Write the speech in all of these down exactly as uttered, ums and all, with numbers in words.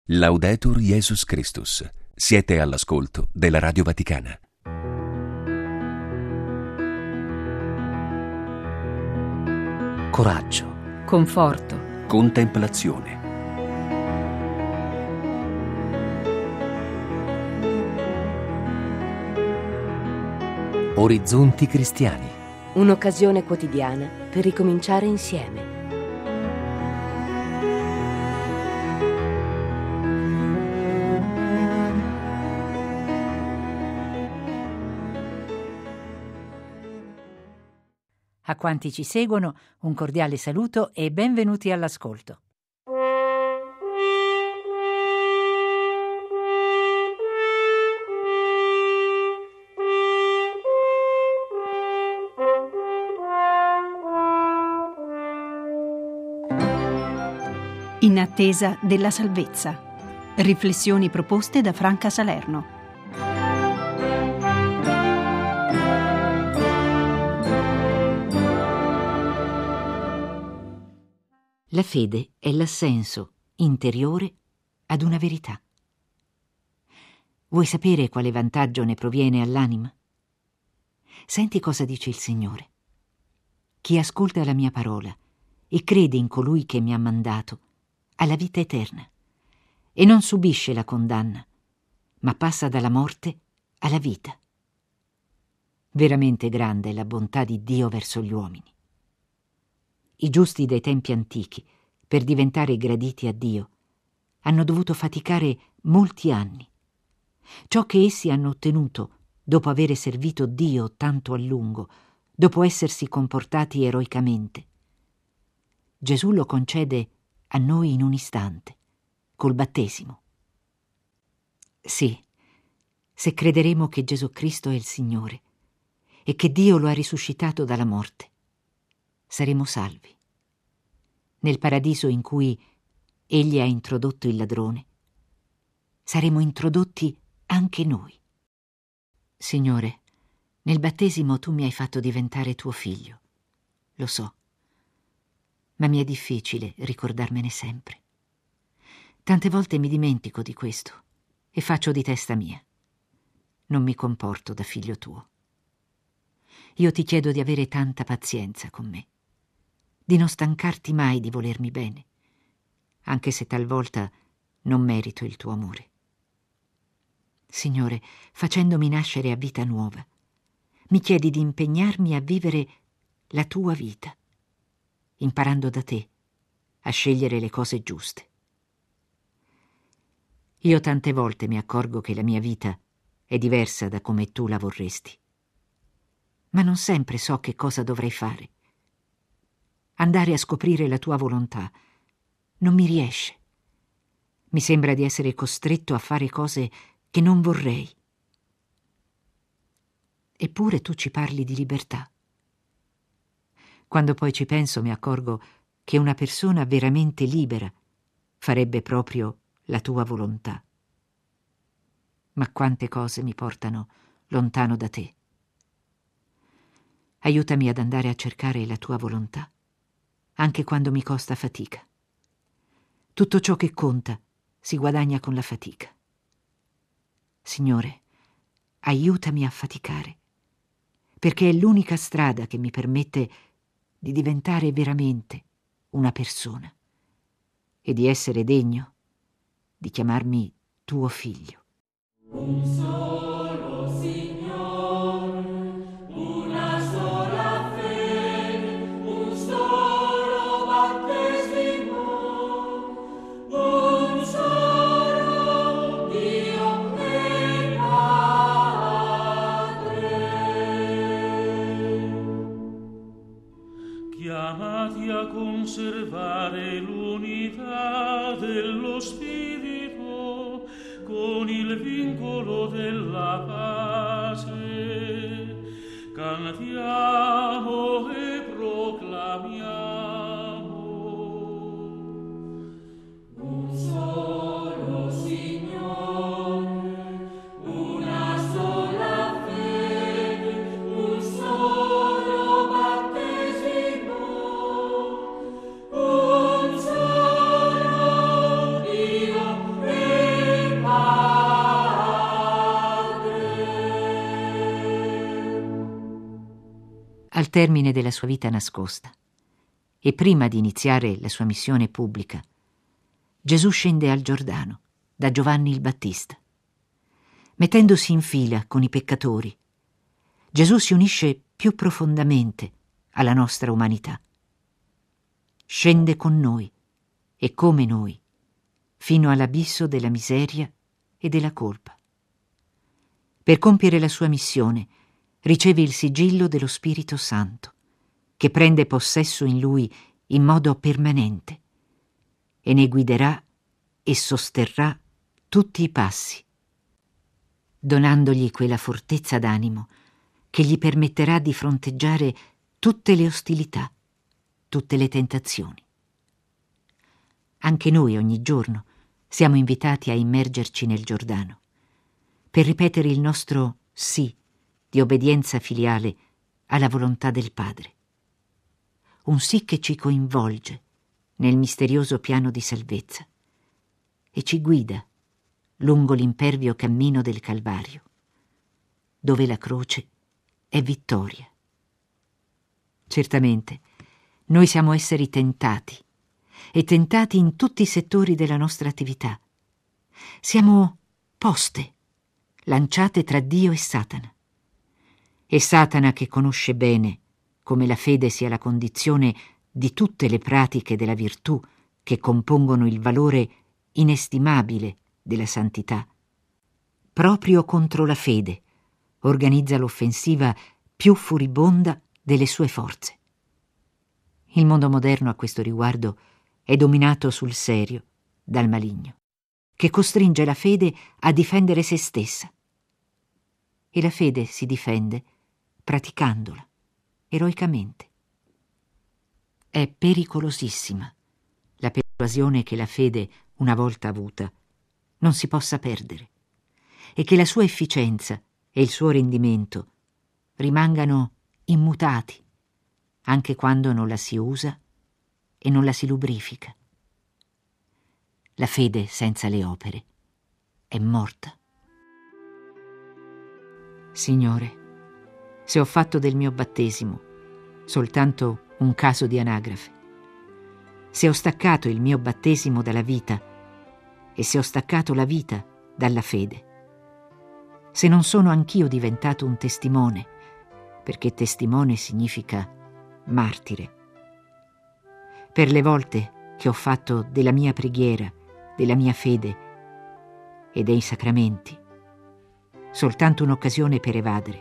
Laudetur Jesus Christus. Siete all'ascolto della Radio Vaticana. Coraggio, conforto, contemplazione. Orizzonti cristiani. un'occasione quotidiana per ricominciare insieme. A quanti ci seguono, un cordiale saluto e benvenuti all'ascolto. In attesa della salvezza. Riflessioni proposte da Franca Salerno. La fede è l'assenso interiore ad una verità. Vuoi sapere quale vantaggio ne proviene all'anima? Senti cosa dice il Signore. Chi ascolta la mia parola e crede in colui che mi ha mandato ha la vita eterna e non subisce la condanna, ma passa dalla morte alla vita. Veramente grande è la bontà di Dio verso gli uomini. I giusti dei tempi antichi, per diventare graditi a Dio, hanno dovuto faticare molti anni. Ciò che essi hanno ottenuto dopo avere servito Dio tanto a lungo, dopo essersi comportati eroicamente, Gesù lo concede a noi in un istante, col battesimo. Sì, se crederemo che Gesù Cristo è il Signore e che Dio lo ha risuscitato dalla morte, saremo salvi. Nel paradiso in cui Egli ha introdotto il ladrone, saremo introdotti anche noi. Signore, nel battesimo tu mi hai fatto diventare tuo figlio, lo so, ma mi è difficile ricordarmene sempre. Tante volte mi dimentico di questo e faccio di testa mia. Non mi comporto da figlio tuo. Io ti chiedo di avere tanta pazienza con me, di non stancarti mai di volermi bene, anche se talvolta non merito il tuo amore. Signore, facendomi nascere a vita nuova, mi chiedi di impegnarmi a vivere la tua vita, imparando da te a scegliere le cose giuste. Io tante volte mi accorgo che la mia vita è diversa da come tu la vorresti, ma non sempre so che cosa dovrei fare. Andare a scoprire la tua volontà non mi riesce. Mi sembra di essere costretto a fare cose che non vorrei. Eppure tu ci parli di libertà. Quando poi ci penso mi accorgo che una persona veramente libera farebbe proprio la tua volontà. Ma quante cose mi portano lontano da te. Aiutami ad andare a cercare la tua volontà, anche quando mi costa fatica. Tutto ciò che conta si guadagna con la fatica. Signore, aiutami a faticare, perché è l'unica strada che mi permette di diventare veramente una persona e di essere degno di chiamarmi tuo figlio. Un solo Signore, una sola fede, un solo battesimo, un solo Dio e Padre. Chiamati a conservare l'unità dello Spirito con il vincolo della pace, cantiamo e proclamiamo. Un solo Signore, una sola fede, un solo battesimo, un solo Dio e termine della sua vita nascosta e prima di iniziare la sua missione pubblica, Gesù scende al Giordano da Giovanni il Battista. Mettendosi in fila con i peccatori, Gesù si unisce più profondamente alla nostra umanità. Scende con noi e come noi, fino all'abisso della miseria e della colpa. Per compiere la sua missione, riceve il sigillo dello Spirito Santo, che prende possesso in lui in modo permanente e ne guiderà e sosterrà tutti i passi, donandogli quella fortezza d'animo che gli permetterà di fronteggiare tutte le ostilità, tutte le tentazioni. Anche noi ogni giorno siamo invitati a immergerci nel Giordano per ripetere il nostro sì di obbedienza filiale alla volontà del Padre. Un sì che ci coinvolge nel misterioso piano di salvezza e ci guida lungo l'impervio cammino del Calvario, dove la croce è vittoria. Certamente, noi siamo esseri tentati, e tentati in tutti i settori della nostra attività. Siamo poste, lanciate tra Dio e Satana. E Satana, che conosce bene come la fede sia la condizione di tutte le pratiche della virtù che compongono il valore inestimabile della santità, proprio contro la fede organizza l'offensiva più furibonda delle sue forze. Il mondo moderno a questo riguardo è dominato sul serio dal maligno, che costringe la fede a difendere se stessa. E la fede si difende praticandola, eroicamente. È pericolosissima la persuasione che la fede, una volta avuta, non si possa perdere, e che la sua efficienza e il suo rendimento rimangano immutati anche quando non la si usa e non la si lubrifica. La fede senza le opere è morta. Signore, se ho fatto del mio battesimo soltanto un caso di anagrafe, se ho staccato il mio battesimo dalla vita e se ho staccato la vita dalla fede, se non sono anch'io diventato un testimone, perché testimone significa martire, per le volte che ho fatto della mia preghiera, della mia fede e dei sacramenti soltanto un'occasione per evadere,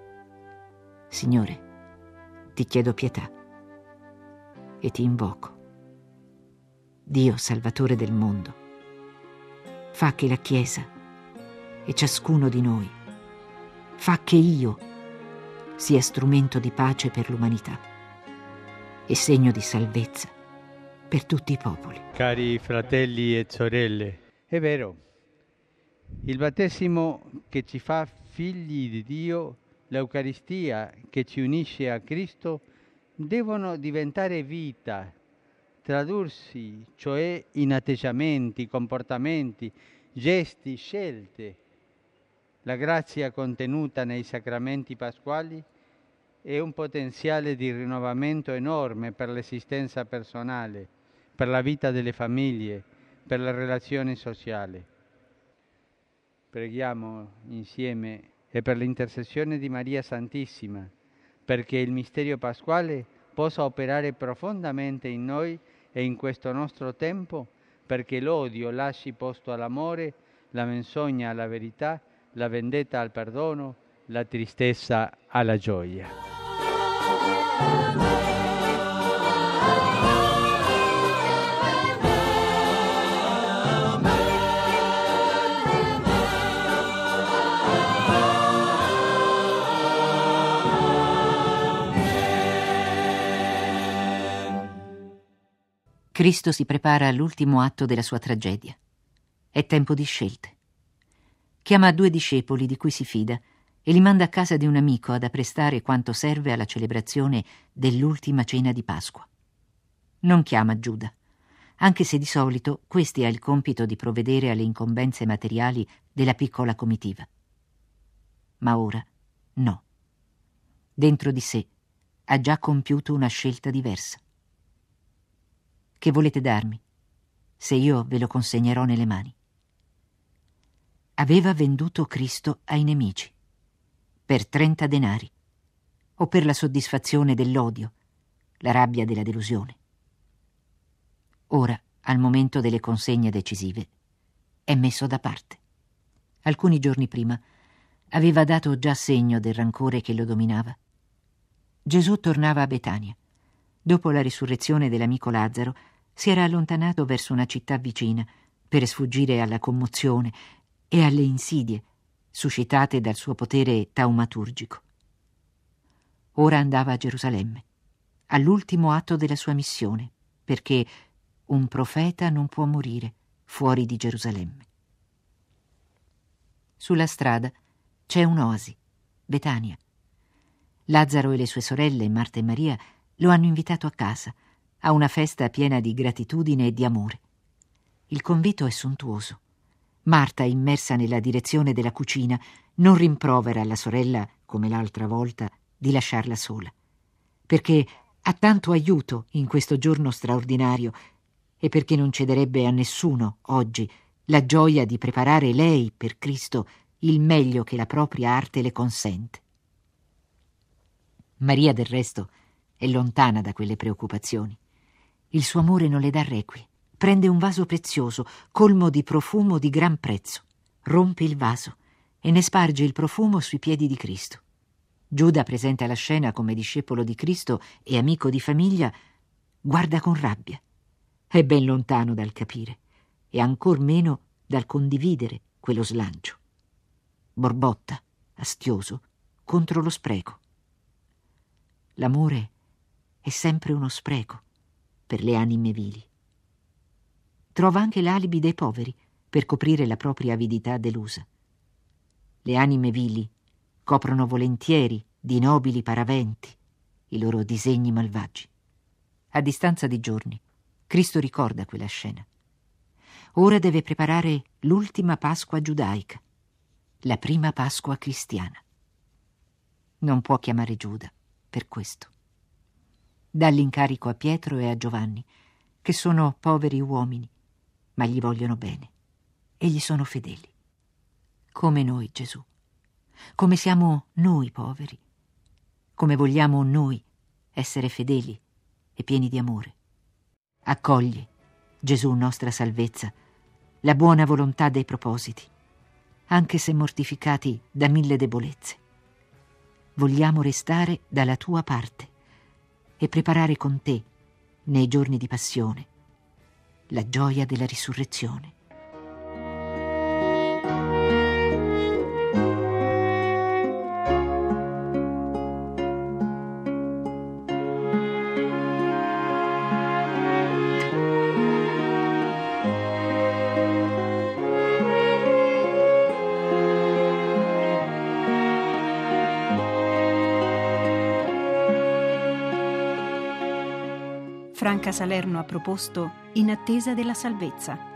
Signore, ti chiedo pietà e ti invoco. Dio Salvatore del mondo, fa che la Chiesa e ciascuno di noi, fa che io sia strumento di pace per l'umanità e segno di salvezza per tutti i popoli. Cari fratelli e sorelle, è vero, il battesimo che ci fa figli di Dio, l'Eucaristia che ci unisce a Cristo, devono diventare vita, tradursi cioè in atteggiamenti, comportamenti, gesti, scelte. La grazia contenuta nei sacramenti pasquali è un potenziale di rinnovamento enorme per l'esistenza personale, per la vita delle famiglie, per le relazioni sociali. Preghiamo insieme e per l'intercessione di Maria Santissima, perché il mistero pasquale possa operare profondamente in noi e in questo nostro tempo, perché l'odio lasci posto all'amore, la menzogna alla verità, la vendetta al perdono, la tristezza alla gioia. Cristo si prepara all'ultimo atto della sua tragedia. È tempo di scelte. Chiama due discepoli di cui si fida e li manda a casa di un amico ad apprestare quanto serve alla celebrazione dell'ultima cena di Pasqua. Non chiama Giuda, anche se di solito questi ha il compito di provvedere alle incombenze materiali della piccola comitiva. Ma ora no. Dentro di sé ha già compiuto una scelta diversa. Che volete darmi, se io ve lo consegnerò nelle mani? Aveva venduto Cristo ai nemici, per trenta denari, o per la soddisfazione dell'odio, la rabbia della delusione. Ora, al momento delle consegne decisive, è messo da parte. Alcuni giorni prima aveva dato già segno del rancore che lo dominava. Gesù tornava a Betania. Dopo la risurrezione dell'amico Lazzaro, si era allontanato verso una città vicina per sfuggire alla commozione e alle insidie suscitate dal suo potere taumaturgico. Ora andava a Gerusalemme, all'ultimo atto della sua missione, perché un profeta non può morire fuori di Gerusalemme. Sulla strada c'è un'oasi, Betania. Lazzaro e le sue sorelle, Marta e Maria, lo hanno invitato a casa, a una festa piena di gratitudine e di amore. Il convito è sontuoso. Marta, immersa nella direzione della cucina, non rimprovera alla sorella, come l'altra volta, di lasciarla sola, perché ha tanto aiuto in questo giorno straordinario e perché non cederebbe a nessuno oggi la gioia di preparare lei per Cristo il meglio che la propria arte le consente. Maria, del resto, è lontana da quelle preoccupazioni. Il suo amore non le dà requie. Prende un vaso prezioso, colmo di profumo di gran prezzo, rompe il vaso e ne sparge il profumo sui piedi di Cristo. Giuda, presente alla scena come discepolo di Cristo e amico di famiglia, guarda con rabbia. È ben lontano dal capire e ancor meno dal condividere quello slancio. Borbotta, astioso, contro lo spreco. L'amore è sempre uno spreco per le anime vili. Trova anche l'alibi dei poveri per coprire la propria avidità delusa. Le anime vili coprono volentieri di nobili paraventi i loro disegni malvagi. A distanza di giorni, Cristo ricorda quella scena. Ora deve preparare l'ultima Pasqua giudaica, la prima Pasqua cristiana. Non può chiamare Giuda per questo. Dà l'incarico a Pietro e a Giovanni, che sono poveri uomini, ma gli vogliono bene e gli sono fedeli. Come noi, Gesù. Come siamo noi poveri. Come vogliamo noi essere fedeli e pieni di amore. Accogli, Gesù, nostra salvezza, la buona volontà dei propositi, anche se mortificati da mille debolezze. Vogliamo restare dalla tua parte e preparare con te, nei giorni di passione, la gioia della risurrezione. Franca Salerno ha proposto In attesa della salvezza,